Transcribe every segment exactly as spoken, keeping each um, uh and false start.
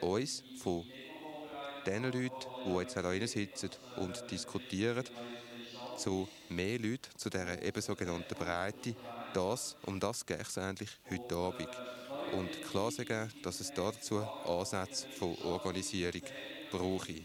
uns, von den Leuten, die jetzt auch hier sitzen und diskutieren, zu mehr Leuten, zu dieser eben sogenannten Breite, das, um das geht es eigentlich heute Abend. Und klar sagen, dass es dazu Ansätze von Organisierung brauche.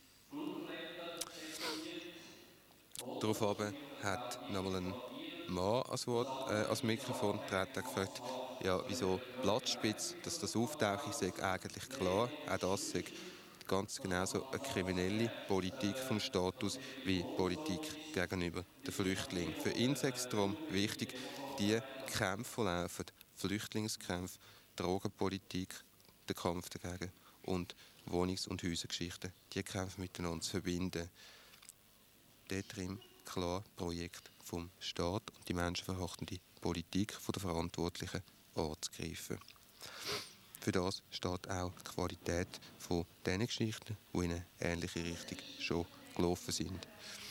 Daraufhin hat nochmal ein Mann als, Wort, äh, als Mikrofon getreten und gefragt, ja, wieso Blattspitz, dass das auftauche, sei eigentlich klar. Auch das sei ganz genauso eine kriminelle Politik vom Status wie Politik gegenüber den Flüchtlingen. Für ihn sei es darum wichtig, die Kämpfe, die laufen, Flüchtlingskämpfe, Drogenpolitik, der Kampf dagegen und Wohnungs- und Häusergeschichten, die Kämpfe miteinander zu verbinden. Dort drin klar Projekt vom Staat und die menschenverachtende Politik der Verantwortlichen anzugreifen. Für das steht auch die Qualität von diesen Geschichten, die in eine ähnliche Richtung schon gelaufen sind.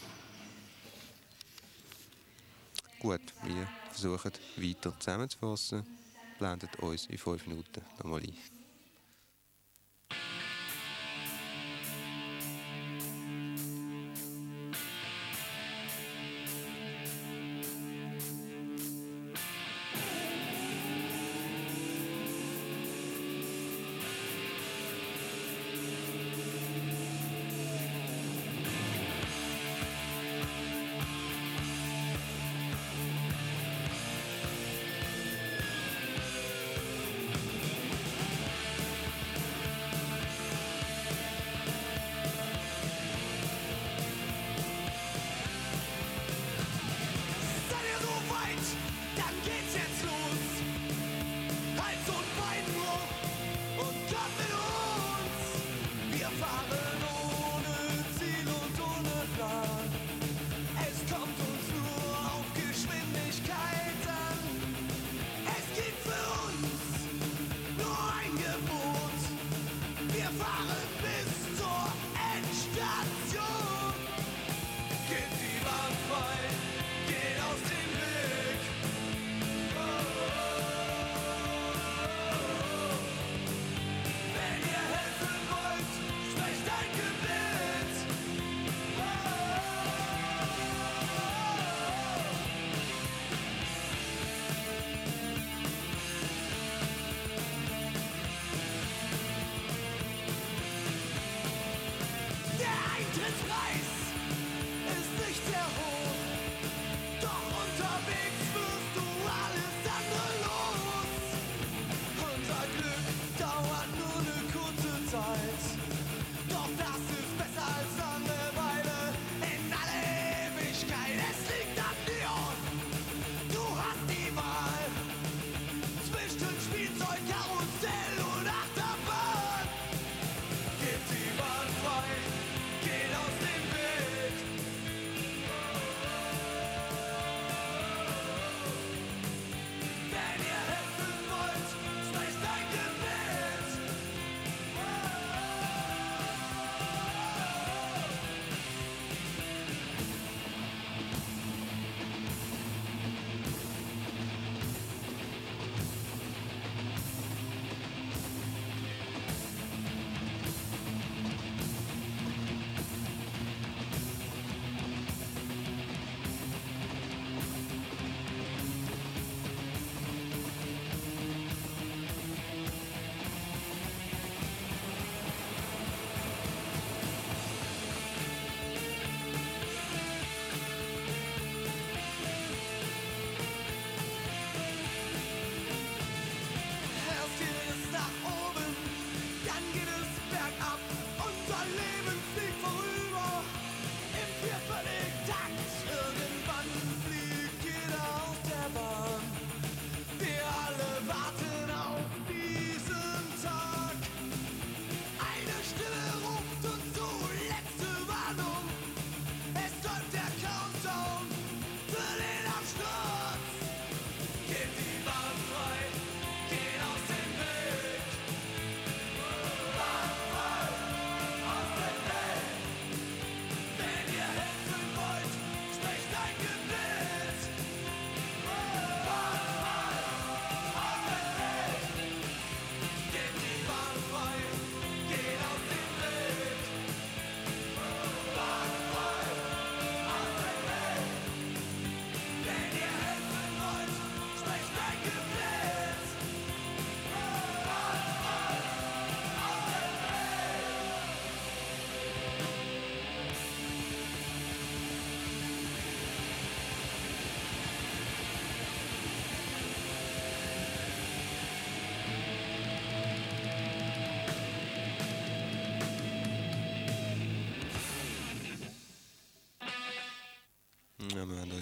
Gut, wir versuchen weiter zusammenzufassen. Blendet uns in fünf Minuten nochmal ein. Gib die Bahn frei, geht aus dem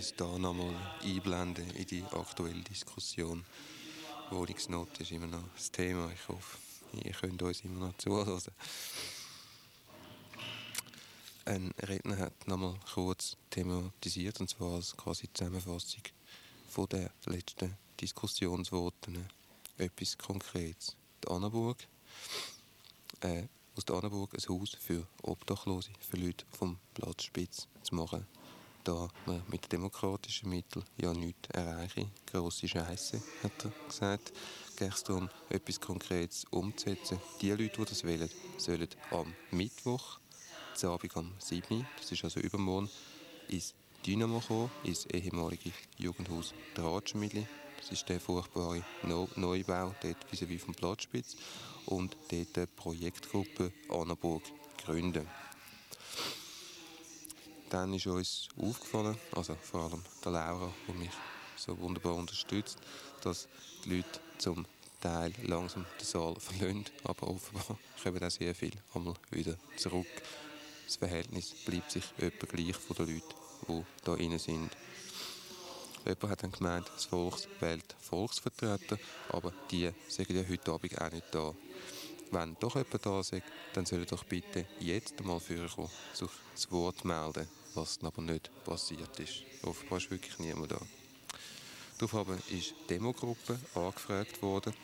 es hier nochmal einblenden in die aktuelle Diskussion. Wohnungsnot ist immer noch das Thema. Ich hoffe, ihr könnt uns immer noch zuhören. Ein Redner hat nochmal kurz thematisiert, und zwar als quasi Zusammenfassung von der letzten Diskussionsvoten. Etwas Konkretes. Die Annaburg, äh, aus der Annaburg ein Haus für Obdachlose, für Leute vom Platzspitz zu machen, da man mit demokratischen Mitteln ja nichts erreiche. Grosse Scheisse, hat er gesagt. Geht darum, etwas Konkretes umzusetzen. Die Leute, die das wollen, sollen am Mittwoch, am Abend am sieben, das ist also übermorgen, ins Dynamo kommen, ins ehemalige Jugendhaus Drahtschmiedli. Das ist der furchtbare Neubau, dort vis-à-vis vom Platzspitz. Und dort die Projektgruppe Annaburg gründen. Dann ist uns aufgefallen, also vor allem der Laura, die mich so wunderbar unterstützt, dass die Leute zum Teil langsam den Saal verlassen, aber offenbar kommen auch sehr viele einmal wieder zurück. Das Verhältnis bleibt sich etwa gleich von den Leuten, die da drin sind. Jemand hat dann gemeint, das Volk wählt Volksvertreter, aber die sind ja heute Abend auch nicht da. Wenn doch jemand da ist, dann soll er doch bitte jetzt einmal vorkommen, sich das Wort melden, was dann aber nicht passiert ist. Offenbar ist wirklich niemand da. Daraufhin ist die Demogruppe angefragt worden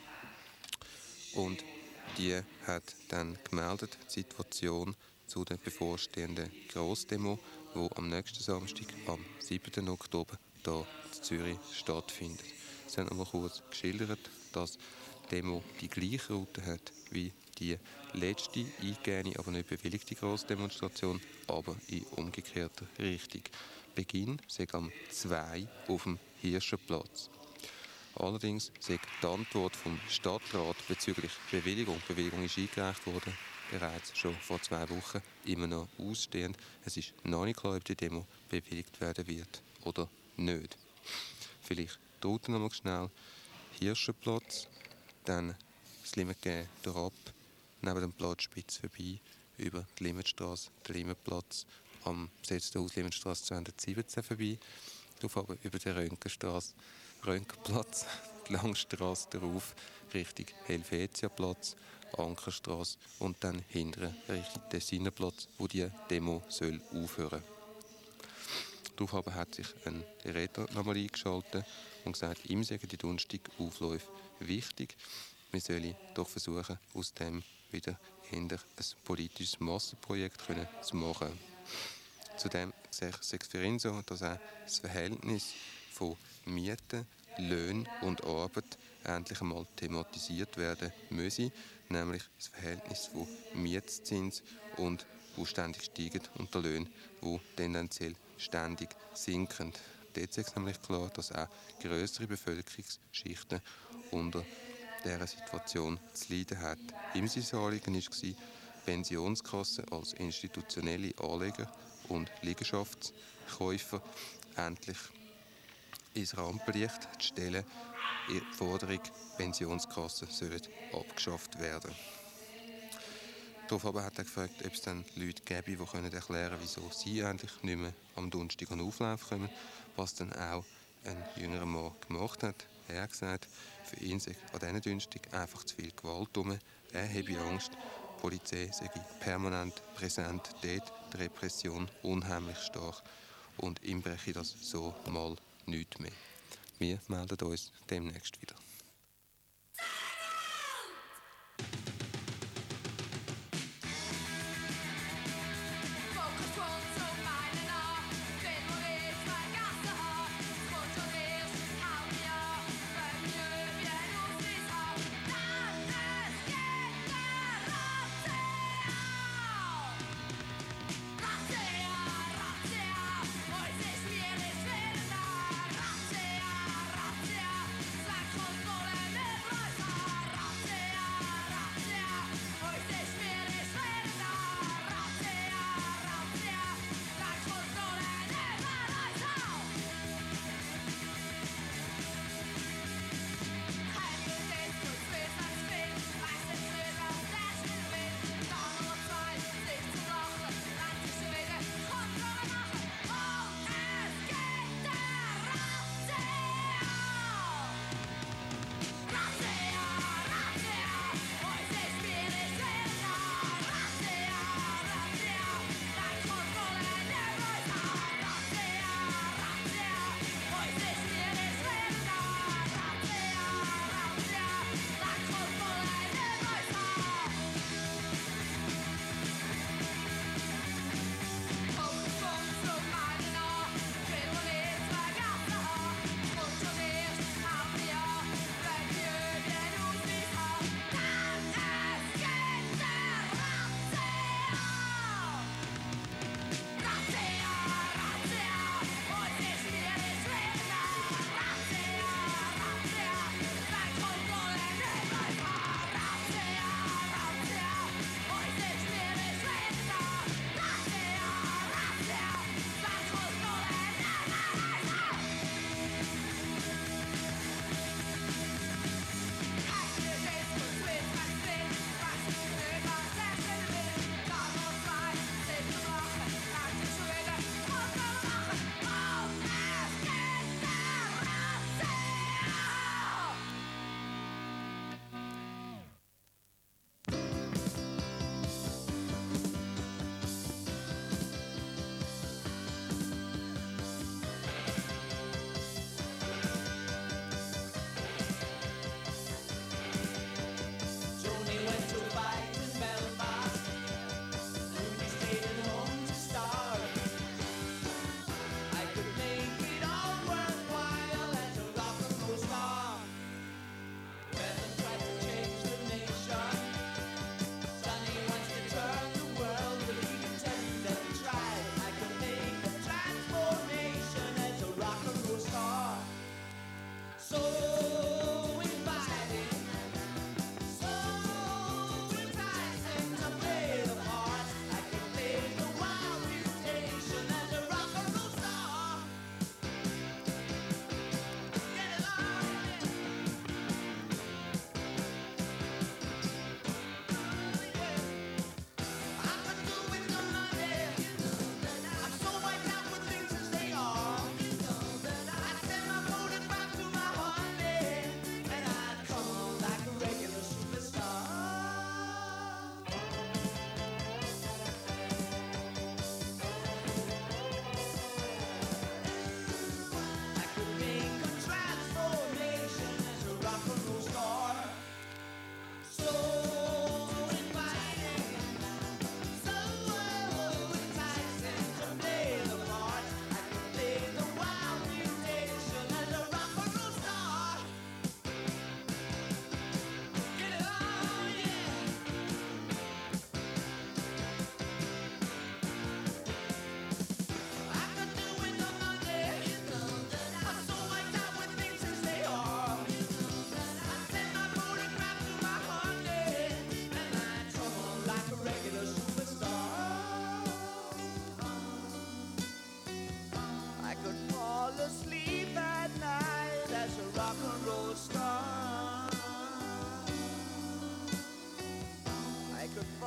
und die hat dann gemeldet, die Situation zu der bevorstehenden Grossdemo, die am nächsten Samstag, am siebten Oktober, hier in Zürich stattfindet. Sie haben einmal kurz geschildert, dass die Demo die gleiche Route hat wie die letzte eingehende, aber nicht bewilligte Grossdemonstration, aber in umgekehrter Richtung. Beginn sei am zwei auf dem Hirschenplatz. Allerdings sei die Antwort vom Stadtrat bezüglich Bewilligung, Bewilligung ist eingereicht worden, bereits schon vor zwei Wochen, immer noch ausstehend. Es ist noch nicht klar, ob die Demo bewilligt werden wird oder nicht. Vielleicht die Route noch mal schnell. Hirschenplatz, dann das Limmatgehen durchab, neben dem Platzspitz vorbei, über die Limmatstrasse, den Limmatplatz, am besetzten Haus Limmatstrasse zweihundertsiebzehn vorbei, darauf aber über die Röntgenstrasse, Röntgenplatz, die Langstrasse darauf, Richtung Helvetiaplatz, Ankerstrasse und dann hinten Richtung Tessinerplatz, wo die Demo soll aufhören. Darauf hat sich ein Redner nochmal eingeschaltet und gesagt, ihm seien die Donnerstag-Aufläufe wichtig. Wir sollen doch versuchen, aus dem wieder ein politisches Massenprojekt zu machen. Zudem sehe ich es für ihn so, dass auch das Verhältnis von Mieten, Löhnen und Arbeit endlich einmal thematisiert werden müsse, nämlich das Verhältnis von Mietzins und wo ständig steigen und der Löhne, wo tendenziell ständig sinken. Dort ist nämlich klar, dass auch grössere Bevölkerungsschichten unter dieser Situation zu leiden hat. Ihm sein Anliegen war, Pensionskassen als institutionelle Anleger und Liegenschaftskäufer endlich ins Rampenlicht zu stellen. Die Forderung, Pensionskassen sollen abgeschafft werden. Darauf hat er gefragt, ob es dann Leute gäbe, die können erklären können, wieso sie eigentlich nicht mehr am Donnerstag an Auflauf kommen, was dann auch ein jüngerer Mann gemacht hat. Er hat gesagt, für ihn sei an diesen Donnerstag einfach zu viel Gewalt herum. Er habe Angst, die Polizei sei permanent präsent, dort die Repression unheimlich stark und ihm breche das so mal nichts mehr. Wir melden uns demnächst wieder. Razzia, razzia, sag schon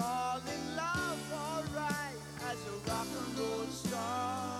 fall in love alright as a rock and roll star.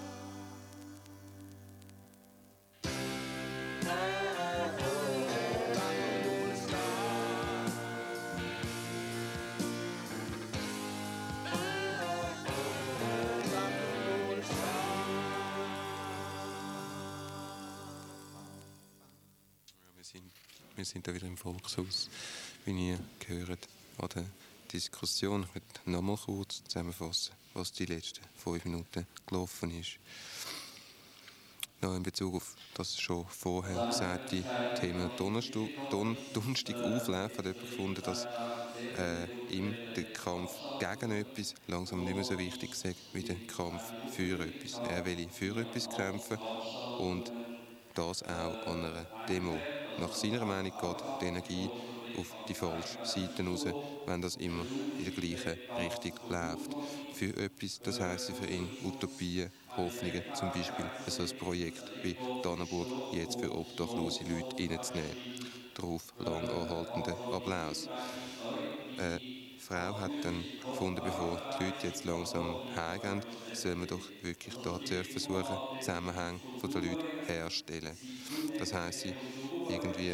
Wir sind da wieder im Volkshaus, wie ihr gehört, an der Diskussion. Ich möchte nochmal kurz zusammenfassen, was die letzten fünf Minuten gelaufen ist. Noch in Bezug auf das schon vorher gesagte Thema Donnerstag, Don, Donnerstag auflaufen, hat jemand gefunden, dass äh, ihm der Kampf gegen etwas langsam nicht mehr so wichtig ist wie der Kampf für etwas. Er will für etwas kämpfen und das auch an einer Demo. Nach seiner Meinung geht die Energie auf die falsche Seite raus, wenn das immer in der gleichen Richtung läuft. Für etwas, das heisst für ihn Utopien, Hoffnungen, zum Beispiel so ein Projekt wie Danneburg jetzt für obdachlose Leute reinzunehmen. Darauf lang anhaltenden Applaus. Eine Frau hat dann gefunden, bevor die Leute jetzt langsam heimgehen, soll man doch wirklich da zuerst versuchen, Zusammenhänge der Leute herzustellen. Das heisst, sie irgendwie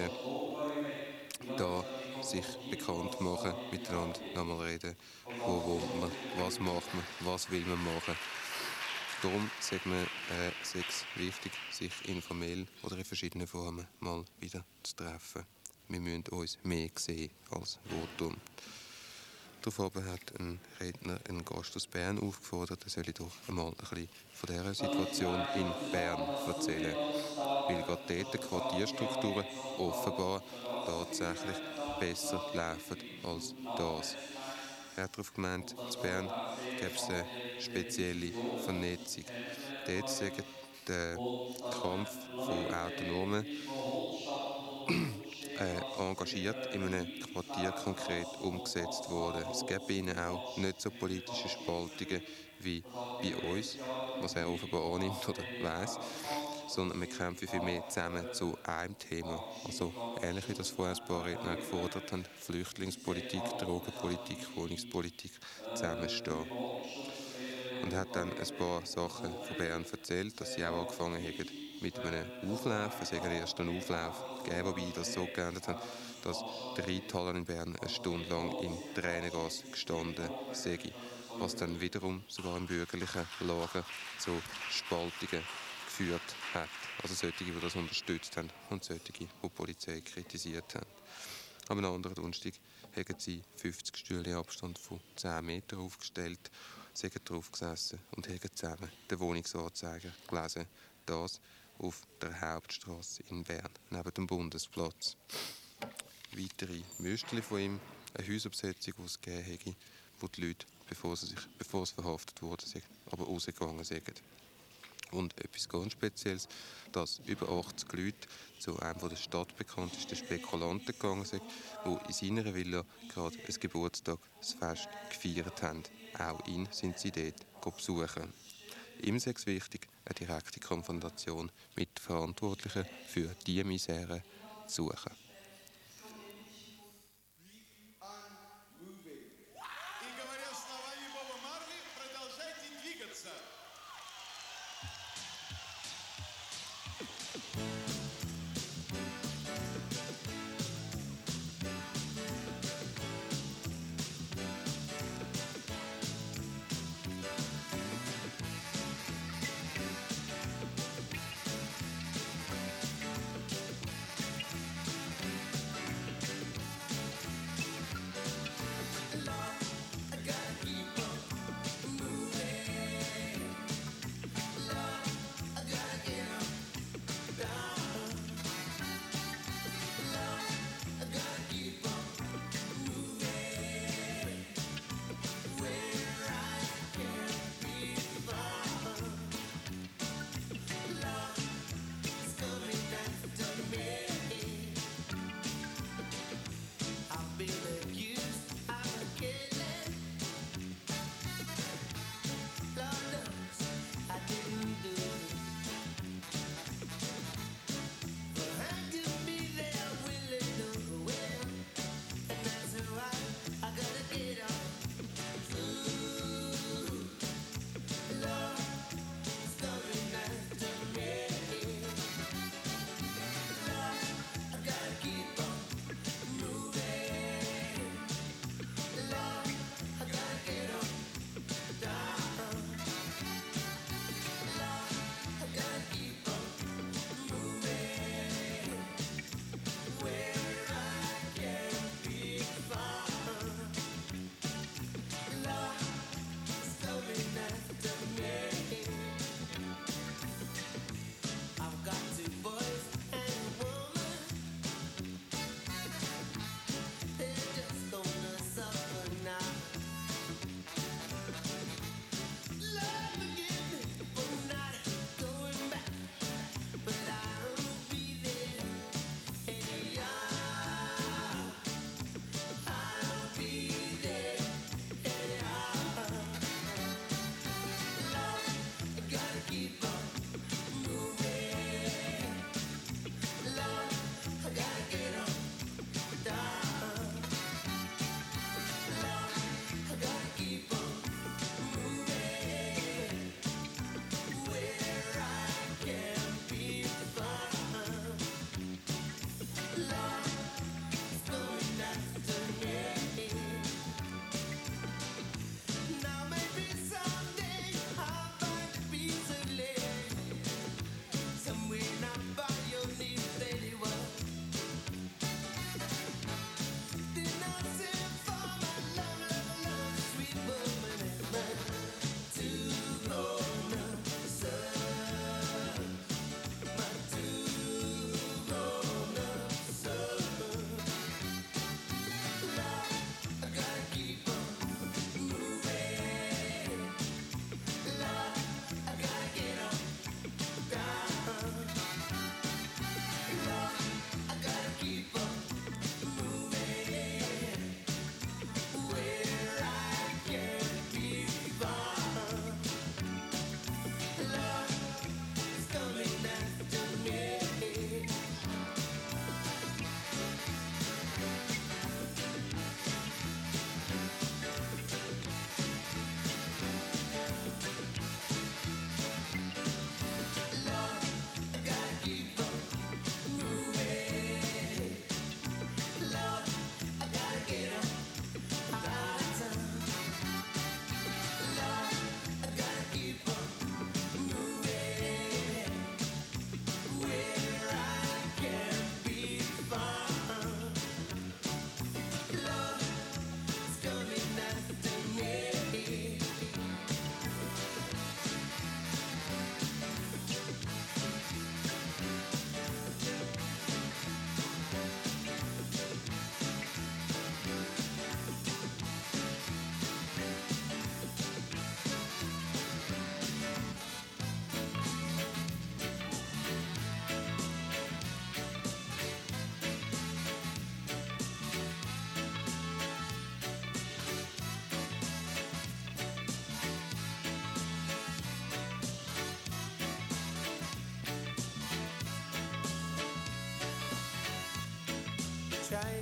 da sich bekannt machen, miteinander nochmal reden, wo wohnt man, was macht man, was will man machen. Darum sagt man, äh, es ist wichtig, sich informell oder in verschiedenen Formen mal wieder zu treffen. Wir müssen uns mehr sehen als Votum. Daraufhin hat ein Redner einen Gast aus Bern aufgefordert, er solle doch einmal ein bisschen von dieser Situation in Bern erzählen. Weil gerade dort die Quartierstrukturen offenbar tatsächlich besser laufen als das. Er hat darauf gemeint, in Bern gäbe es eine spezielle Vernetzung. Dort sagen der Kampf von Autonomen äh, engagiert in einem Quartier konkret umgesetzt worden. Es gibt bei ihnen auch nicht so politische Spaltungen wie bei uns, was er offenbar annimmt oder weiss, sondern wir kämpfen viel mehr zusammen zu einem Thema. Also ähnlich wie das vorher ein paar Redner gefordert haben, Flüchtlingspolitik, Drogenpolitik, Wohnungspolitik zusammenstehen. Und er hat dann ein paar Sachen von Bern erzählt, dass sie auch angefangen haben mit einem Auflauf. Es hat erst einen Auflauf gegeben, wobei das so geändert hat, dass der Reithalle in Bern eine Stunde lang in Tränengas gestanden sei, was dann wiederum sogar im bürgerlichen Lager zu Spaltungen geführt hat. Also solche, die das unterstützt haben und solche, die die Polizei kritisiert haben. Am anderen Donnerstag haben sie fünfzig Stühle Abstand von zehn Metern aufgestellt, sind drauf gesessen und haben zusammen den Wohnungsanzeiger gelesen. Das auf der Hauptstrasse in Bern, neben dem Bundesplatz. Weitere Müsterli von ihm, eine Häuserbesetzung, die es gegeben hätte, wo die Leute, bevor sie, sich, bevor sie verhaftet wurden, aber rausgegangen sind. Und etwas ganz Spezielles, dass über achtzig Leute zu einem der stadtbekanntesten Spekulanten gegangen sind, die in seiner Villa gerade ein Geburtstagsfest gefeiert haben. Auch ihn sind sie dort besuchen. Ihm ist es wichtig, eine direkte Konfrontation mit Verantwortlichen für diese Misere zu suchen.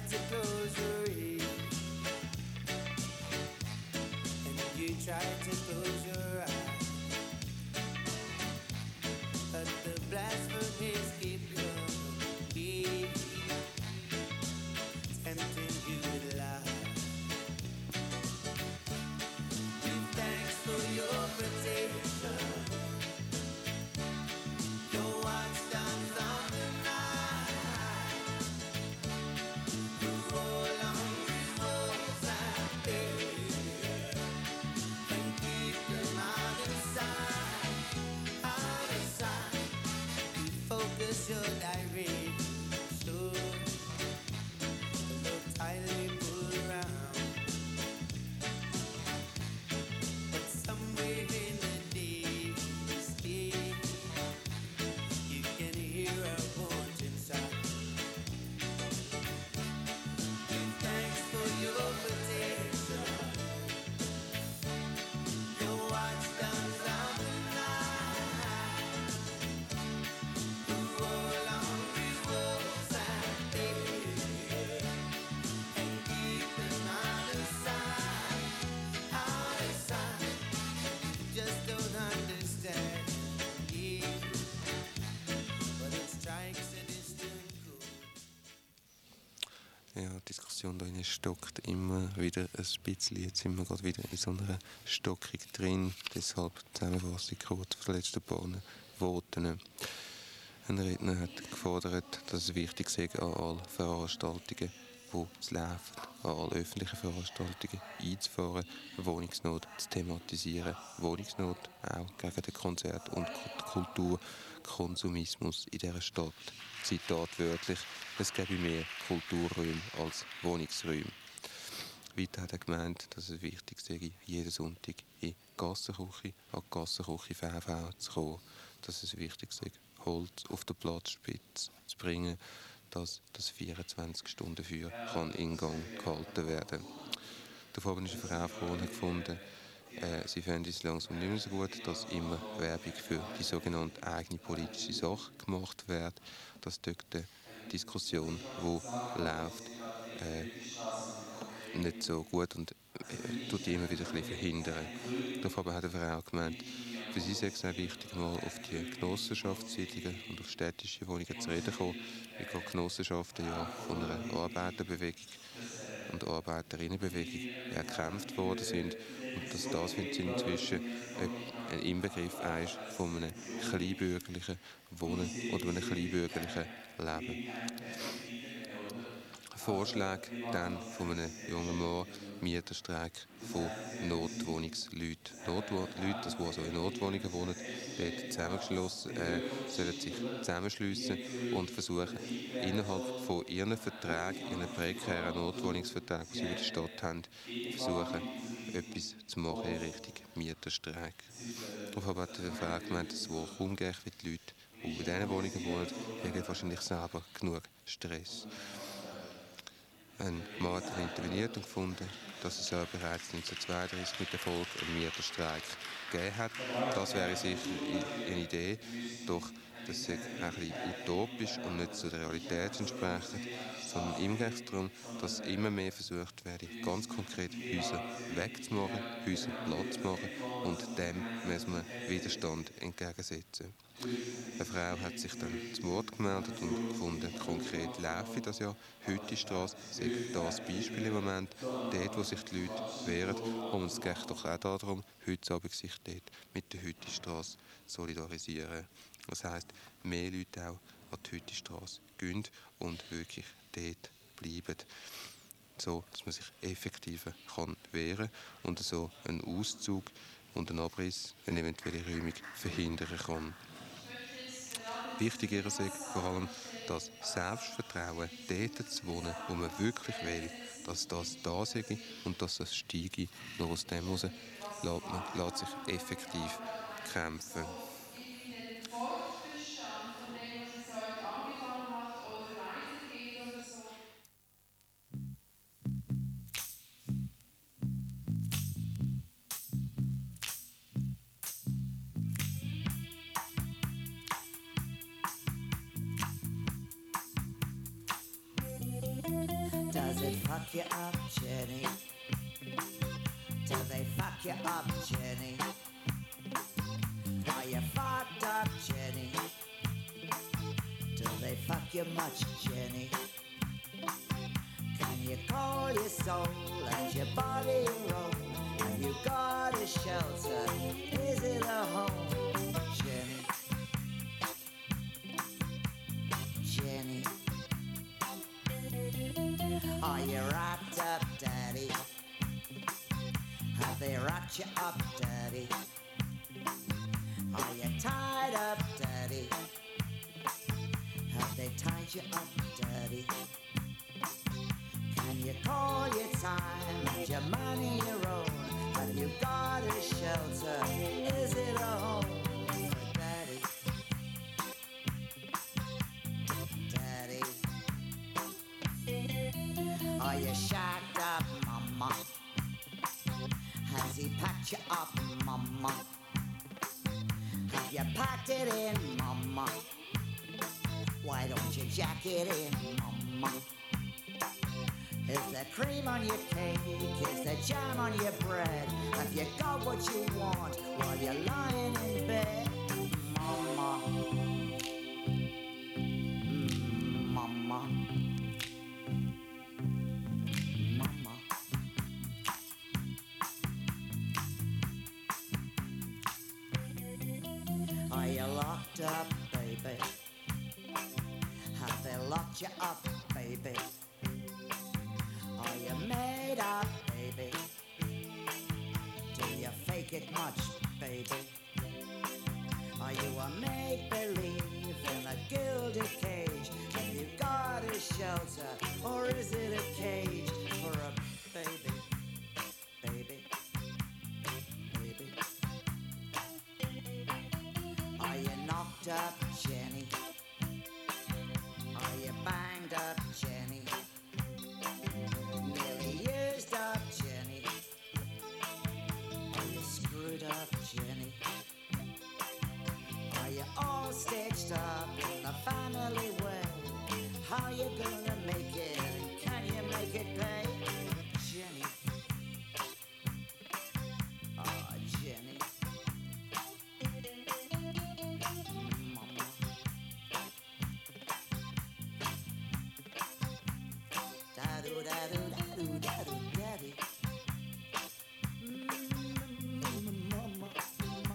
to close your eyes, and you try to close your eyes, but the blasphemies keep coming, tempting you with lies. Give thanks for your protection. Your watchdogs on the night, you roll on wolves at bay, and keep them out of sight, out of sight. You focus your direction, look tightly pull around, but somewhere in the distance you can hear a voice inside. Give thanks for your protection. Your watchdogs on the night, who roll on with wolves at bay, and keep them out of sight, out of sight. You just don't understand, yeah, but it strikes a distant chord. Ja, die Diskussion da drin stockt immer wieder ein bisschen. Jetzt sind wir gerade wieder in so einer Stockung drin. Deshalb die Zusammenfassung kurz von den letzten paar Voten. Ein Redner hat gefordert, dass es wichtig sei, an alle Veranstaltungen, die es laufen, an alle öffentlichen Veranstaltungen einzufahren, Wohnungsnot zu thematisieren. Wohnungsnot auch gegen den Konzert- und Kulturkonsumismus in dieser Stadt. Zitat wörtlich: Es gäbe mehr Kulturräume als Wohnungsräume. Weiter hat er gemeint, dass es wichtig sei, jeden Sonntag in die Gassenküche, an die Gassenküche V V zu kommen. Dass es wichtig sei, Holz auf den Platzspitze zu bringen, dass das vierundzwanzig-Stunden-Feuer kann in Gang gehalten werden. Davor ist eine Frau gekommen und hat gefunden, äh, sie fände es langsam nicht mehr so gut, dass immer Werbung für die sogenannte eigene politische Sache gemacht wird, dass dort die Diskussion, die läuft, äh, nicht so gut und äh, tut die immer wieder ein bisschen verhindern. Davor hat eine Frau gemeint, für sie sei es auch wichtig, mal auf die Genossenschaftssiedlungen und auf städtische Wohnungen zu reden kommen, weil gerade Genossenschaften ja von einer Arbeiterbewegung und Arbeiterinnenbewegung erkämpft worden sind und dass das, findet sie inzwischen ein Inbegriff ist von einem kleinbürgerlichen Wohnen oder einem kleinbürgerlichen Leben. Vorschlag dann von einem jungen Mann, Mieterstreik von Notwohnungsleuten. Notleute, das, die also in Notwohnungen wohnen, dort zusammengeschlossen, äh, sollen sich zusammenschliessen und versuchen, innerhalb von ihren Verträgen, ihren prekären Notwohnungsverträgen, die sie über die Stadt haben, versuchen, etwas zu machen in Richtung Mieterstreik. Darauf aber hat der Frau gemeint, dass es wohl kaum geht, wie die Leute, die in diesen Wohnungen wohnen, haben wahrscheinlich selber genug Stress. Ein Mann hat interveniert und gefunden, dass es ja bereits neunzehnhundertzweiunddreißig mit Erfolg einen Mieterstreik gegeben hat. Das wäre sicher eine Idee, doch das ist ein bisschen utopisch und nicht zur Realität entsprechend, sondern ihm geht es darum, dass immer mehr versucht werde, ganz konkret Häuser wegzumachen, Häuser platt zu machen und dem müssen wir Widerstand entgegensetzen. Eine Frau hat sich dann zum Wort gemeldet und gefunden, konkret laufe das ja. Hüttistrasse sei das Beispiel im Moment, dort, wo sich die Leute wehren. Und es geht doch auch darum, heute Abend sich dort mit der Hüttistrasse solidarisieren. Das heisst, mehr Leute auch an die Hüttistrasse gehen und wirklich dort bleiben. So, dass man sich effektiver kann wehren und so einen Auszug und einen Abriss, eine eventuelle Räumung verhindern kann. Wichtig ist vor allem das Selbstvertrauen, dort zu wohnen, wo man wirklich will, dass das da sei und dass das steige. Nur aus dem heraus lässt man lässt sich effektiv kämpfen. Does it fuck you up, Jenny? Do they fuck you up, Jenny? Are you fucked up, Jenny? Do they fuck you much, Jenny? Can you call your soul and your body your own? Have you got a shelter? Is it a home, Jenny? Jenny, are you wrapped up, Daddy? Have they wrapped you up, Daddy? Are you tied up, Daddy? Have they tied you up, Daddy? Can you call your time and your money your own? Have you got a shelter? Is it a home for Daddy? Daddy, are you shacked up, Mama? Has he packed you up, Mama? Have you packed it in, Mama? Why don't you jack it in, Mama? Is there cream on your cake? Is there jam on your bread? Have you got what you want while you're lying in bed? Mama, mm, Mama, Mama. Are you locked up, baby? Have they locked you up, baby? Are you made up, baby? Do you fake it much, baby? Are you a make-believe in a gilded cage? Have you got a shelter, or is it a cage for a baby? Baby, baby. Are you knocked up, Jenny? Are you banged up, Jenny? Nearly used up, Jenny? Are you screwed up, Jenny? Are you all stitched up in the family way? How you gonna make it? And can you make it pay? Jenny. Ah, Jenny. Mama. Da-do, da-do, da-do, da-do, daddy. Mm, mama, mama.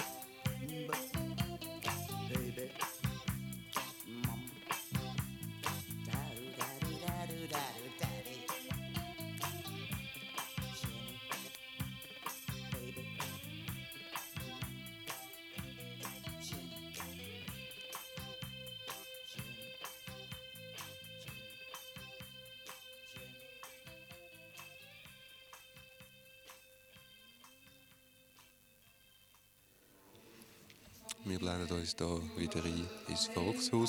Baby, mama. Da-do, da-do, da-do, da-do, daddy. Jenny, baby. Jenny, Jenny, Jenny. Wir blenden uns hier wieder ein ins Volkshaus.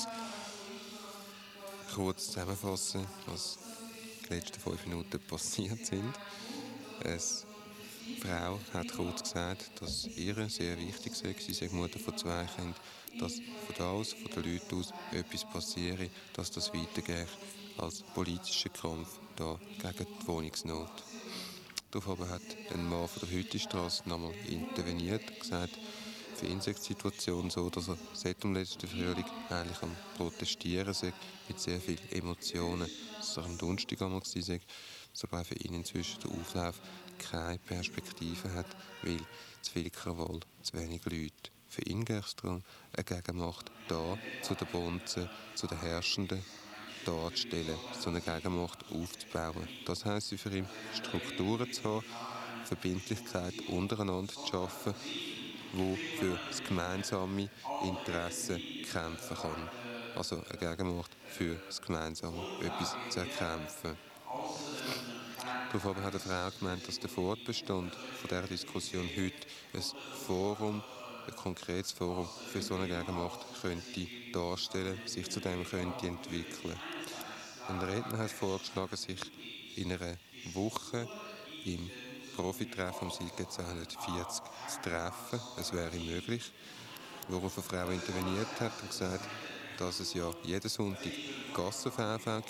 Kurz zusammenfassen, was die letzten fünf Minuten passiert sind. Eine Frau hat kurz gesagt, dass ihr sehr wichtig sei, sie sei Mutter von zwei Kindern, dass von da aus, von den Leuten aus, etwas passiere, dass das weitergeht als politischer Kampf da gegen die Wohnungsnot. Daraufhin hat ein Mann von der Hüttistrasse nochmal interveniert und gesagt, für ihn sei die Situation so, dass er seit dem letzten Frühling eigentlich am Protestieren sei, mit sehr vielen Emotionen. Dass er am Donnerstag einmal war, sei, dass aber für ihn inzwischen der Auflauf keine Perspektive hat, weil zu viel Krawall, zu wenig Leute. Für ihn geht es darum, eine Gegenmacht da zu den Bonzen, zu den Herrschenden darzustellen, so eine Gegenmacht aufzubauen. Das heisst für ihn, Strukturen zu haben, Verbindlichkeit untereinander zu schaffen, die für das gemeinsame Interesse kämpfen kann. Also eine Gegenmacht für das gemeinsame etwas zu erkämpfen. Daraufhin hat eine Frau gemeint, dass der Fortbestand von dieser Diskussion heute ein Forum, ein konkretes Forum für so eine Gegenmacht könnte darstellen, sich zu dem könnte entwickeln. Ein Redner hat vorgeschlagen, sich in einer Woche im Profitreffen am Silke zweihundertvierzig zu treffen. Es wäre möglich. Worauf eine Frau interveniert hat und gesagt, dass es ja jeden Sonntag Gassenverkauf gibt,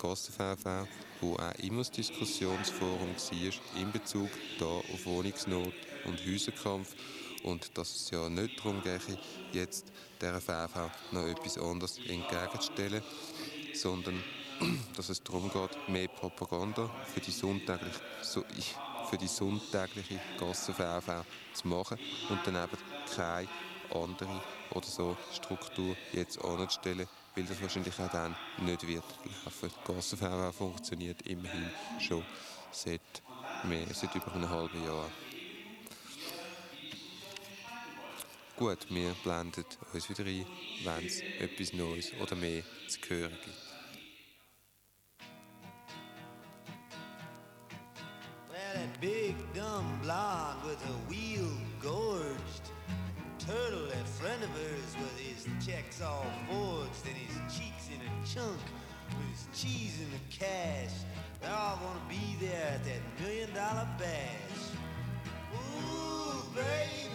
Gassen-V V, wo auch immer das Diskussionsforum war in Bezug da auf Wohnungsnot und Häuserkampf und dass es ja nicht darum gehe, jetzt dieser V V noch etwas anderes entgegenzustellen, sondern dass es darum geht, mehr Propaganda für die sonntägliche, so, für die sonntägliche Gassen-V V zu machen und dann eben keine andere oder so Struktur jetzt anzustellen, weil das wahrscheinlich auch dann nicht wird laufen. Die Gassen-V V funktioniert immerhin schon seit, mehr, seit über einem halben Jahr. Gut, wir blenden uns wieder ein, wenn es etwas Neues oder mehr zu hören gibt. Well, that big dumb blonde with a wheel gorged turtle, that friend of hers with his checks all forged and his cheeks in a chunk with his cheese in the cash. They're all gonna be there at that million dollar bash. Ooh, baby.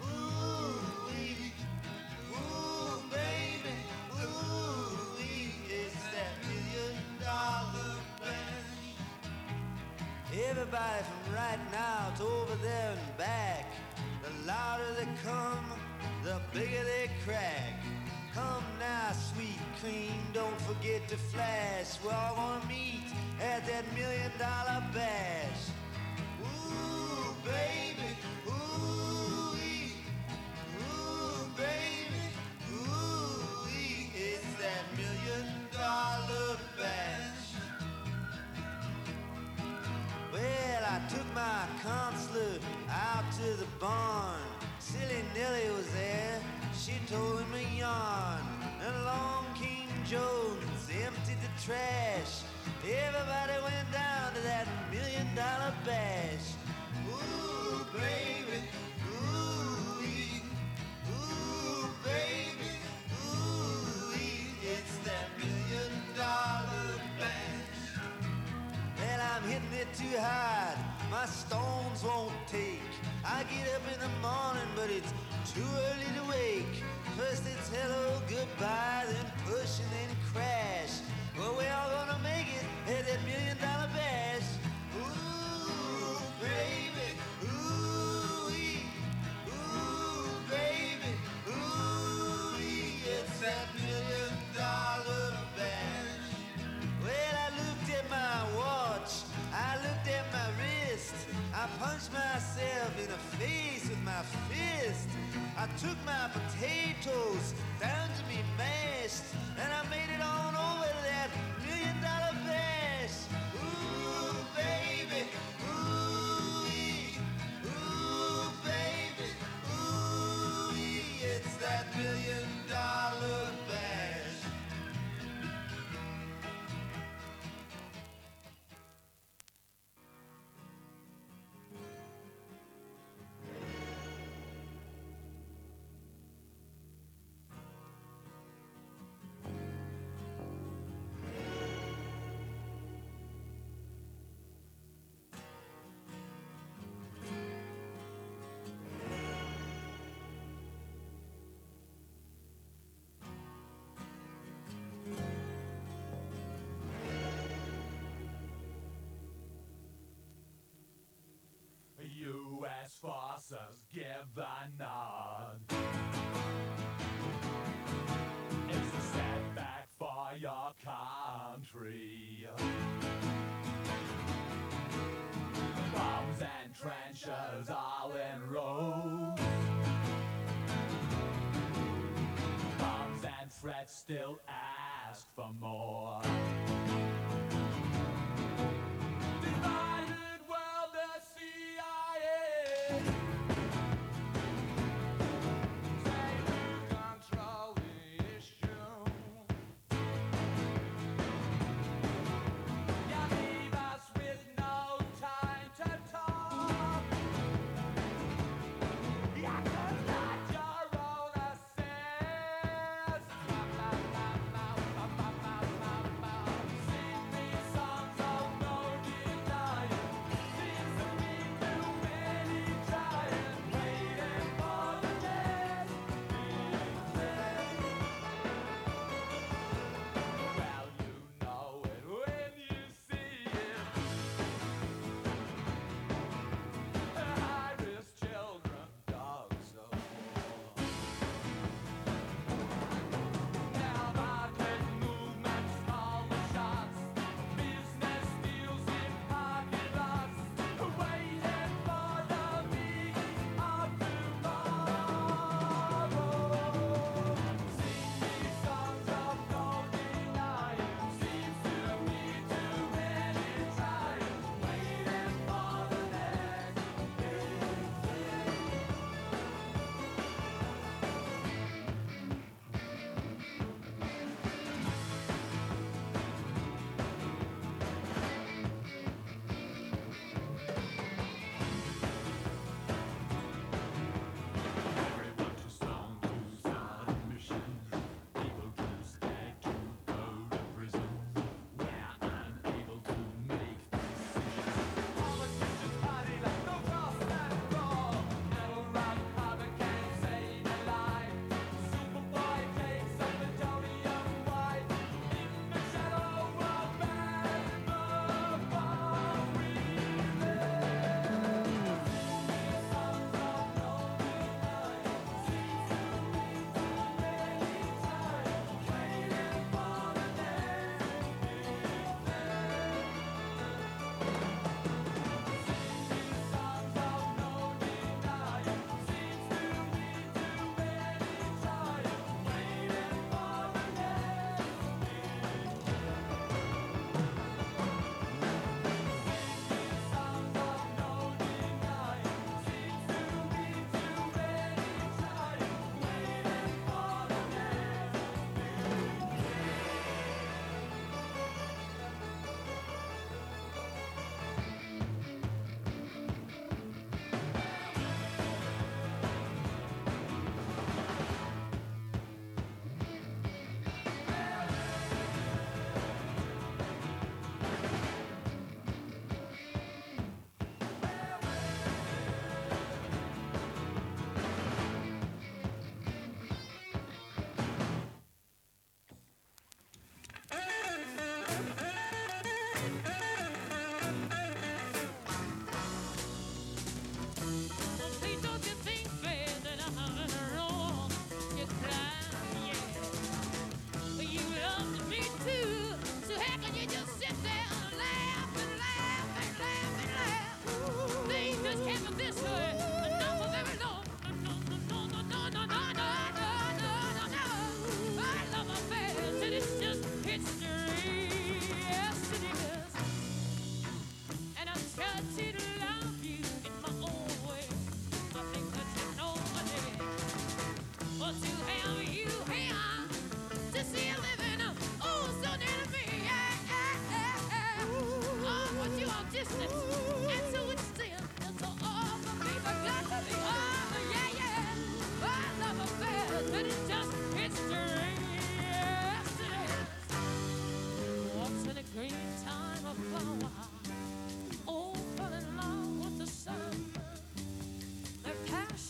Everybody from right now to over there and back. The louder they come, the bigger they crack. Come now, sweet cream, don't forget to flash. We're all gonna meet at that million dollar bash. Ooh, baby, ooh, ooh, baby, ooh, it's that million dollar bash. Well, I took my consular out to the barn. Silly Nellie was there, she told him a yarn. And along King Jones emptied the trash. Everybody went down to that million dollar bash. Ooh, baby, ooh, ooh, baby, ooh, it's that million dollar bash. Well, I'm hitting it too hard, my stones won't take. I get up in the morning, but it's too early to wake. First it's hello, goodbye, then push and then crash. Well, we're all gonna make it at that million dollar bash. Ooh, baby, ooh, ooh, baby, ooh, it's that million dollar bash. Well, I looked at my watch, I looked at my wrist. I punched myself in the face with my fist. I took my potatoes down to be mashed, and I made it on over to that million dollar bash. Ooh, baby, ooh, ooh, baby, ooh, it's that million dollar bash. U S forces give a nod. It's a setback for your country. Bombs and trenches all in rows. Bombs and threats still ask for more. Divided world, the C I A. Say who control the issue. You leave us with no time to talk. You could light your own assist. Sing these songs of no desire. Seems to me too many try.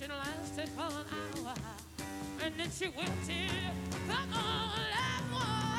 passion lasted for an hour, and then she wilted from all at once.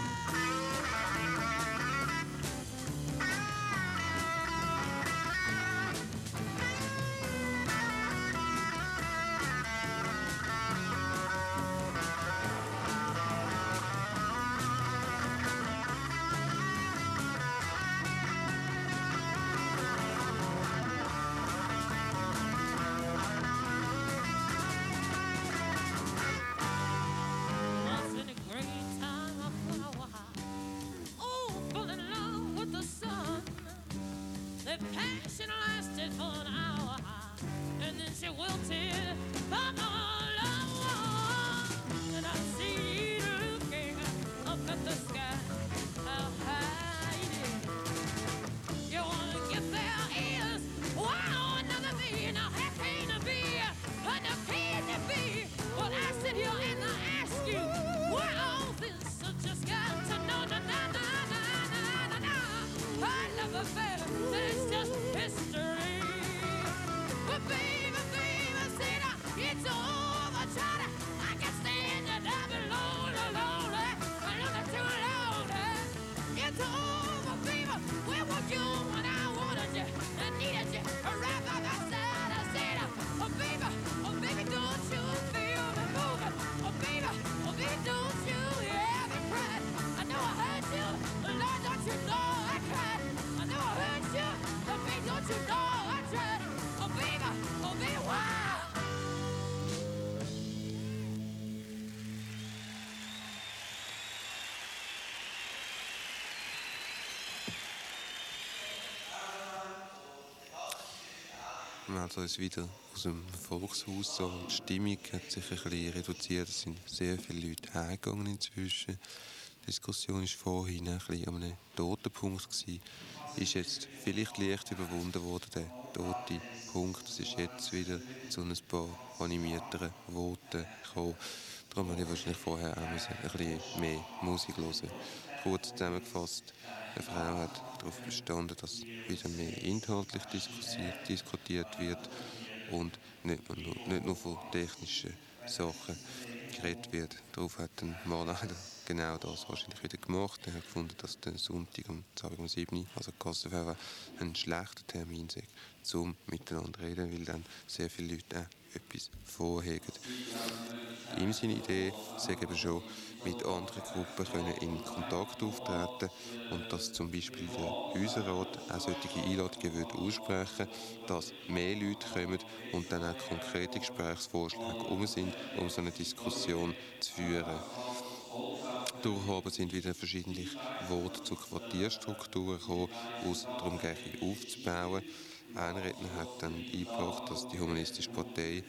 Also ist wieder aus dem Volkshaus so. Die Stimmung hat sich ein bisschen reduziert. Es sind sehr viele Leute heimgegangen inzwischen. Die Diskussion war vorhin ein bisschen an einem toten Punkt gewesen. Ist jetzt vielleicht leicht überwunden worden, der tote Punkt. Es ist jetzt wieder zu ein paar animierteren Worten gekommen. Darum habe ich wahrscheinlich vorher auch ein bisschen mehr Musik hören. Kurz zusammengefasst, eine Frau hat darauf bestanden, dass wieder mehr inhaltlich diskutiert, diskutiert wird und nicht nur, nicht nur von technischen Sachen geredet wird. Darauf hat dann mal leider genau das wahrscheinlich wieder gemacht. Er hat gefunden, dass der Sonntag um, um sieben Uhr, also Gassenfeuer, ein schlechter Termin sei, um miteinander zu reden, weil dann sehr viele Leute auch etwas vorhegen. Ihm seine Idee sei eben schon, mit anderen Gruppen können in Kontakt auftreten und dass zum Beispiel der Häuserrat auch solche Einladungen würde aussprechen, dass mehr Leute kommen und dann auch konkrete Gesprächsvorschläge um sind, um so eine Diskussion zu führen. Dadurch aber sind wieder verschiedene Worte zur Quartierstruktur gekommen, wo es darum geht, aufzubauen. Ein Redner hat dann eingebracht, dass die Humanistische Partei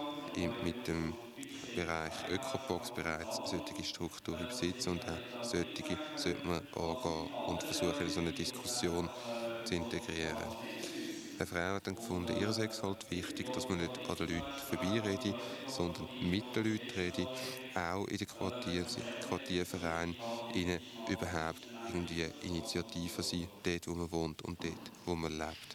mit dem Bereich Ökobox bereits solche Strukturen besitzen und auch solche sollte man angehen und versuchen, in so eine Diskussion zu integrieren. Eine Frau hat dann gefunden, ihr sei es halt wichtig, dass man nicht an den Leuten vorbeirede, sondern mit den Leuten rede, auch in den Quartier, Quartiervereinen, ihnen überhaupt irgendwie Initiativen sein, dort wo man wohnt und dort wo man lebt.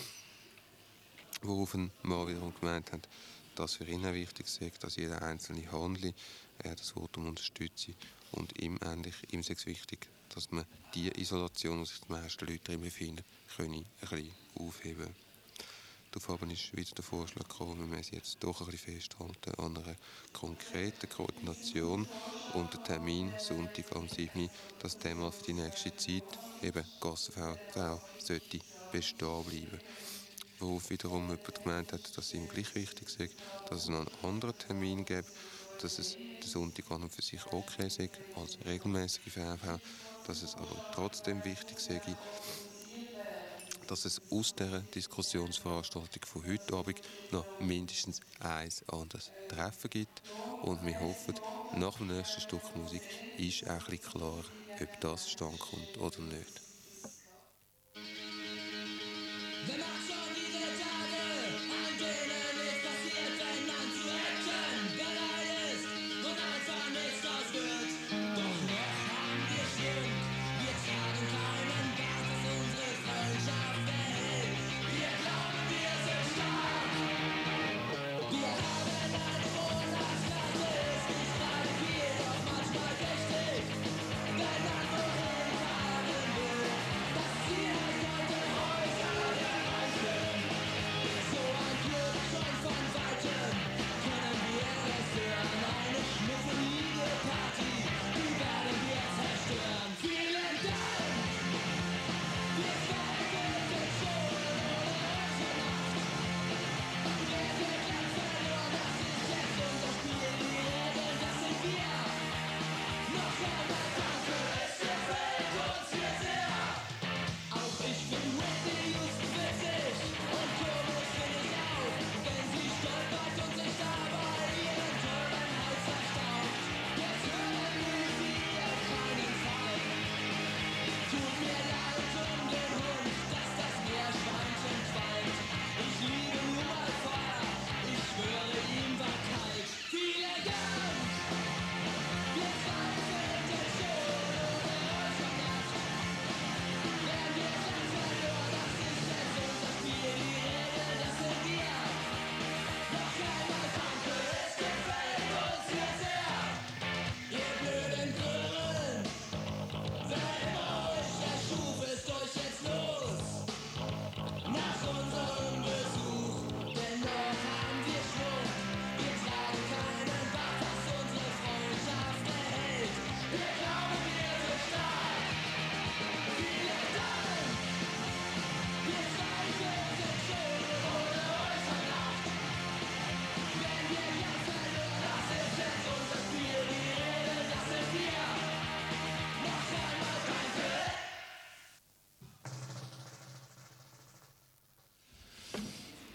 Worauf ein Mann wiederum gemeint hat, dass für ihn auch wichtig sei, dass jeder Einzelne handle, er das Votum unterstütze und ihm ähnlich, ihm sei es wichtig, dass man die Isolation, die sich die meisten Leute darin befinden, können ein bisschen aufheben. Daraufhin ist wieder der Vorschlag gekommen, wir müssen jetzt doch ein bisschen festhalten an einer konkreten Koordination und der Termin Sonntag am sieben Uhr, das Thema für die nächste Zeit, eben Gassenfrau, sollte bestehen bleiben. Worauf wiederum jemand gemeint hat, dass es ihm gleich wichtig sei, dass es noch einen anderen Termin gibt, dass es der Sonntag an und für sich okay sei, als regelmäßige V V, dass es aber trotzdem wichtig sei, dass es aus dieser Diskussionsveranstaltung von heute Abend noch mindestens ein anderes Treffen gibt. Und wir hoffen, nach dem nächsten Stück Musik ist auch ein bisschen klar, ob das zustande kommt oder nicht. Wir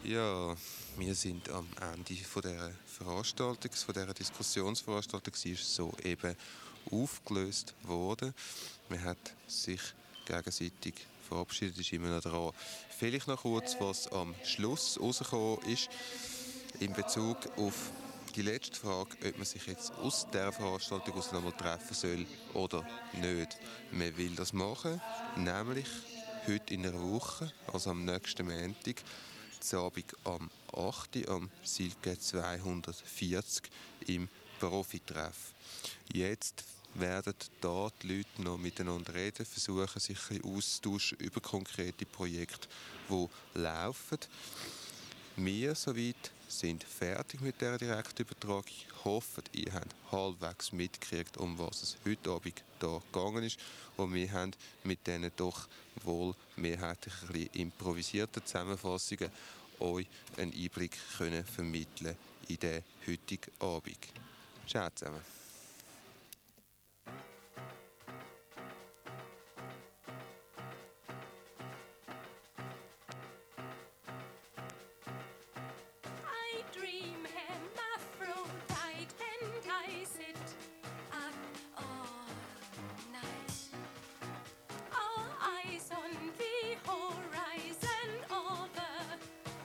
Ja, wir sind am Ende von dieser Veranstaltung, von dieser Diskussionsveranstaltung. Sie ist so eben aufgelöst worden. Man hat sich gegenseitig verabschiedet, ist immer noch dran. Vielleicht noch kurz, was am Schluss rausgekommen ist, in Bezug auf die letzte Frage, ob man sich jetzt aus dieser Veranstaltung aus noch mal treffen soll oder nicht. Man will das machen, nämlich heute in einer Woche, also am nächsten Montag, am Abend am achten am Silke zweihundertvierzig im Profitreff. Jetzt werden da die Leute noch miteinander reden, versuchen sich ein bisschen austauschen über konkrete Projekte, die laufen. Wir soweit sind fertig mit dieser Direktübertragung. Ich hoffe, ihr habt halbwegs mitgekriegt, um was es heute Abend hier gegangen ist. Und wir haben mit diesen doch wohl mehrheitlich ein bisschen improvisierten Zusammenfassungen euch einen Einblick können vermitteln in den heutigen Abend. Ciao zusammen. I dream hermaphrodite and I sit up all night. All eyes on the horizon of a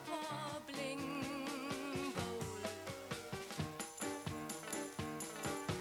wobbling bowl.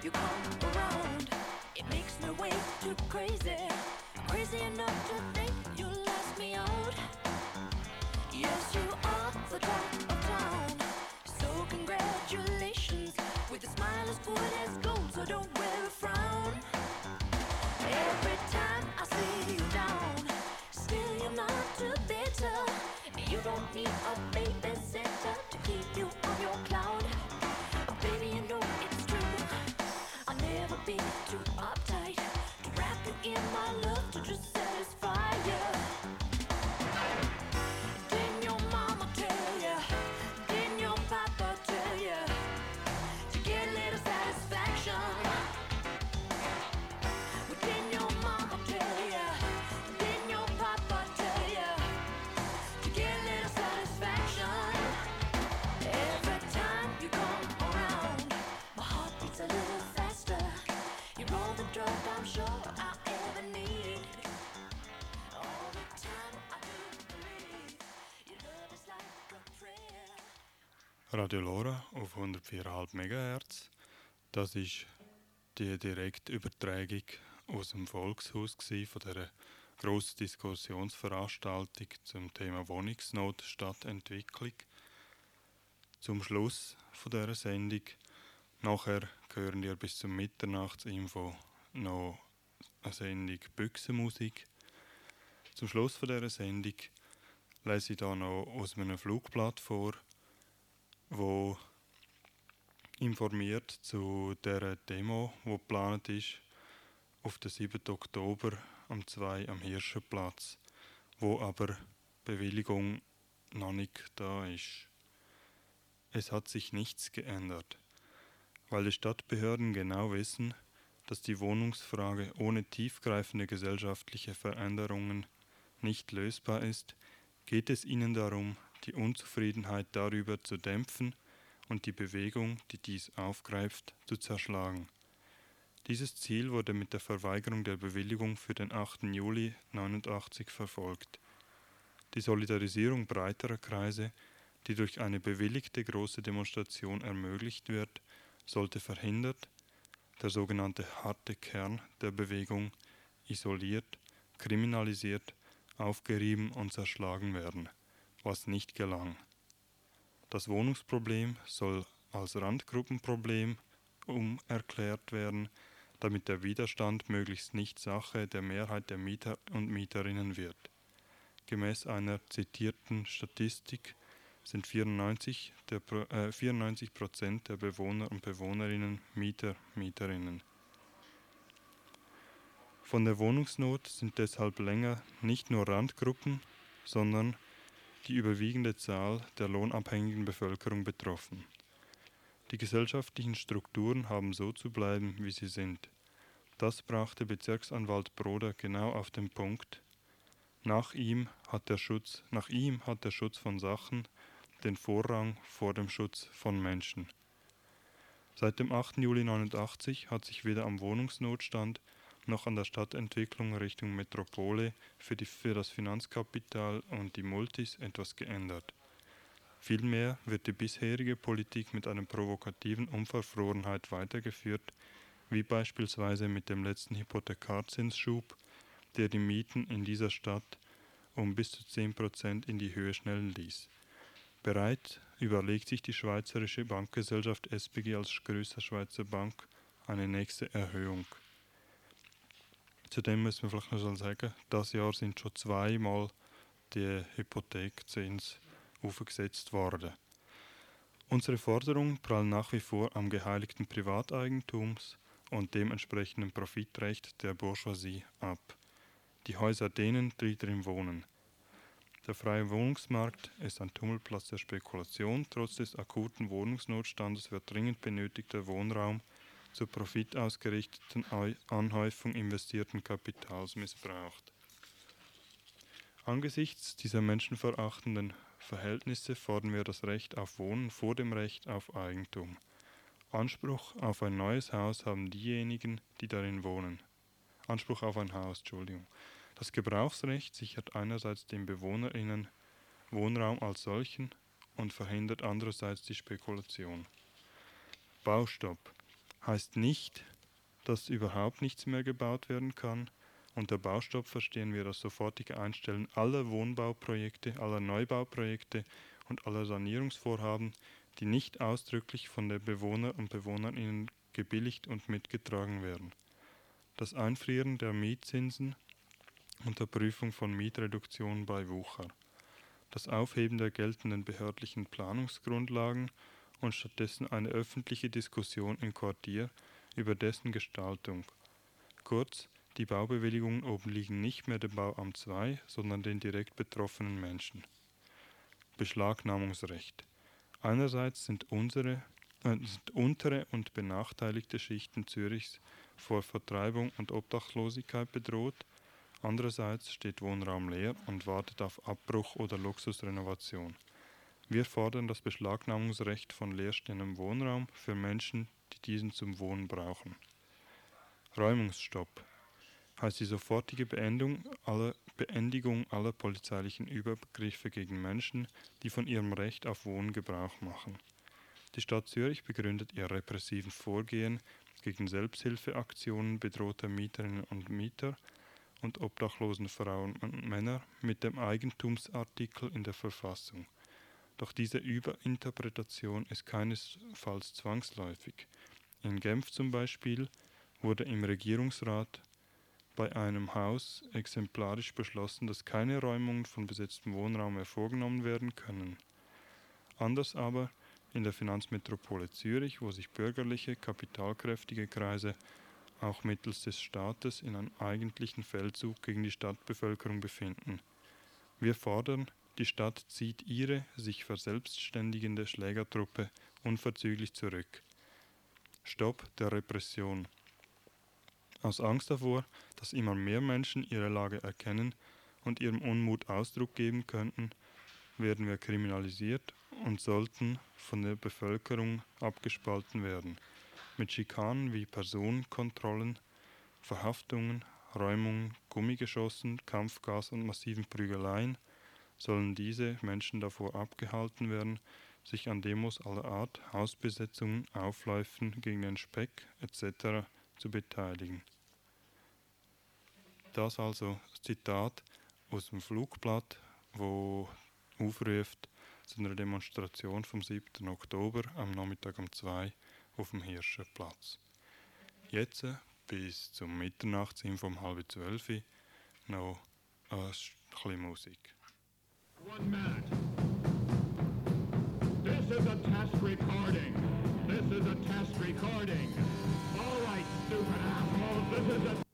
you come around, it makes me way too crazy, crazy enough to think you'll last me out. Yes, you are the talk of town, so congratulations. With a smile as good as gold, so don't wear a frown. Every time I see you down, still you're not too bitter. You don't need a babysitter to keep you on your cloud. Baby, you know it's true, I'll never be too uptight to wrap you in my love to just satisfy you. Didn't your mama tell ya? Didn't your papa tell ya? To get a little satisfaction. Well, didn't your mama tell ya? Didn't your papa tell ya? To get a little satisfaction. Every time you come around, my heart beats a little faster. You're all the drug I'm sure I ever need. All the time I do believe your love is like a prayer. Radio Lora auf hundertvier Komma fünf Megahertz. Das ist die Direktübertragung aus dem Volkshaus gsi von der grossen Diskussionsveranstaltung zum Thema Wohnungsnot, Stadtentwicklung. Zum Schluss von dieser Sendung, nachher hören ihr bis zum Mitternachtsinfo noch eine Sendung Büchsenmusik. Zum Schluss von dieser Sendung lese ich hier noch aus einem Flugblatt vor, wo informiert zu der Demo, die geplant ist, auf den siebten Oktober um zwei am Hirschenplatz, wo aber Bewilligung noch nicht da ist. Es hat sich nichts geändert, weil die Stadtbehörden genau wissen, dass die Wohnungsfrage ohne tiefgreifende gesellschaftliche Veränderungen nicht lösbar ist, geht es ihnen darum, die Unzufriedenheit darüber zu dämpfen und die Bewegung, die dies aufgreift, zu zerschlagen. Dieses Ziel wurde mit der Verweigerung der Bewilligung für den achten Juli neunundachtzig verfolgt. Die Solidarisierung breiterer Kreise, die durch eine bewilligte große Demonstration ermöglicht wird, sollte verhindert, der sogenannte harte Kern der Bewegung isoliert, kriminalisiert, aufgerieben und zerschlagen werden, was nicht gelang. Das Wohnungsproblem soll als Randgruppenproblem umerklärt werden, damit der Widerstand möglichst nicht Sache der Mehrheit der Mieter und Mieterinnen wird. Gemäß einer zitierten Statistik sind vierundneunzig der, äh, vierundneunzig Prozent der Bewohner und Bewohnerinnen Mieter, Mieterinnen. Von der Wohnungsnot sind deshalb länger nicht nur Randgruppen, sondern die überwiegende Zahl der lohnabhängigen Bevölkerung betroffen. Die gesellschaftlichen Strukturen haben so zu bleiben, wie sie sind. Das brachte Bezirksanwalt Broder genau auf den Punkt. Nach ihm hat der Schutz, nach ihm hat der Schutz von Sachen den Vorrang vor dem Schutz von Menschen. Seit dem achten Juli neunundachtzig hat sich weder am Wohnungsnotstand noch an der Stadtentwicklung Richtung Metropole für, die, für das Finanzkapital und die Multis etwas geändert. Vielmehr wird die bisherige Politik mit einer provokativen Unverfrorenheit weitergeführt, wie beispielsweise mit dem letzten Hypothekarzinsschub, der die Mieten in dieser Stadt um bis zu zehn Prozent in die Höhe schnellen ließ. Bereit überlegt sich die Schweizerische Bankgesellschaft S B G als größte Schweizer Bank eine nächste Erhöhung. Zudem müssen wir vielleicht noch so sagen, dieses Jahr sind schon zweimal die Hypothekzins aufgesetzt worden. Unsere Forderungen prallen nach wie vor am geheiligten Privateigentums und dem entsprechenden Profitrecht der Bourgeoisie ab. Die Häuser denen tritt drin wohnen. Der freie Wohnungsmarkt ist ein Tummelplatz der Spekulation. Trotz des akuten Wohnungsnotstandes wird dringend benötigter Wohnraum zur profitausgerichteten Anhäufung investierten Kapitals missbraucht. Angesichts dieser menschenverachtenden Verhältnisse fordern wir das Recht auf Wohnen vor dem Recht auf Eigentum. Anspruch auf ein neues Haus haben diejenigen, die darin wohnen. Anspruch auf ein Haus, Entschuldigung. Das Gebrauchsrecht sichert einerseits den BewohnerInnen Wohnraum als solchen und verhindert andererseits die Spekulation. Baustopp. Heißt nicht, dass überhaupt nichts mehr gebaut werden kann. Unter Baustopp verstehen wir das sofortige Einstellen aller Wohnbauprojekte, aller Neubauprojekte und aller Sanierungsvorhaben, die nicht ausdrücklich von den Bewohner und Bewohnerinnen gebilligt und mitgetragen werden. Das Einfrieren der Mietzinsen unter Prüfung von Mietreduktion bei Wucher. Das Aufheben der geltenden behördlichen Planungsgrundlagen und stattdessen eine öffentliche Diskussion im Quartier über dessen Gestaltung. Kurz, die Baubewilligungen obliegen nicht mehr dem Bauamt zwei, sondern den direkt betroffenen Menschen. Beschlagnahmungsrecht. Einerseits sind, unsere, äh, sind untere und benachteiligte Schichten Zürichs vor Vertreibung und Obdachlosigkeit bedroht, andererseits steht Wohnraum leer und wartet auf Abbruch oder Luxusrenovation. Wir fordern das Beschlagnahmungsrecht von leerstehendem Wohnraum für Menschen, die diesen zum Wohnen brauchen. Räumungsstopp heißt die sofortige Beendung aller, Beendigung aller polizeilichen Übergriffe gegen Menschen, die von ihrem Recht auf Wohnen Gebrauch machen. Die Stadt Zürich begründet ihr repressiven Vorgehen gegen Selbsthilfeaktionen bedrohter Mieterinnen und Mieter und obdachlosen Frauen und Männer mit dem Eigentumsartikel in der Verfassung. Doch diese Überinterpretation ist keinesfalls zwangsläufig. In Genf zum Beispiel wurde im Regierungsrat bei einem Haus exemplarisch beschlossen, dass keine Räumungen von besetztem Wohnraum mehr vorgenommen werden können. Anders aber in der Finanzmetropole Zürich, wo sich bürgerliche, kapitalkräftige Kreise auch mittels des Staates in einem eigentlichen Feldzug gegen die Stadtbevölkerung befinden. Wir fordern, die Stadt zieht ihre sich verselbstständigende Schlägertruppe unverzüglich zurück. Stopp der Repression. Aus Angst davor, dass immer mehr Menschen ihre Lage erkennen und ihrem Unmut Ausdruck geben könnten, werden wir kriminalisiert und sollten von der Bevölkerung abgespalten werden. Mit Schikanen wie Personenkontrollen, Verhaftungen, Räumungen, Gummigeschossen, Kampfgas und massiven Prügeleien sollen diese Menschen davor abgehalten werden, sich an Demos aller Art, Hausbesetzungen, Aufläufen gegen den Speck et cetera zu beteiligen. Das also das Zitat aus dem Flugblatt, wo aufruft zu einer Demonstration vom siebten Oktober am Nachmittag um zwei auf dem Hirschenplatz. Jetzt bis zum Mitternachtsinfo um halb zwölf noch ein bisschen Musik. One minute. This is a test recording. This is a test recording. All right, stupid assholes, this is a...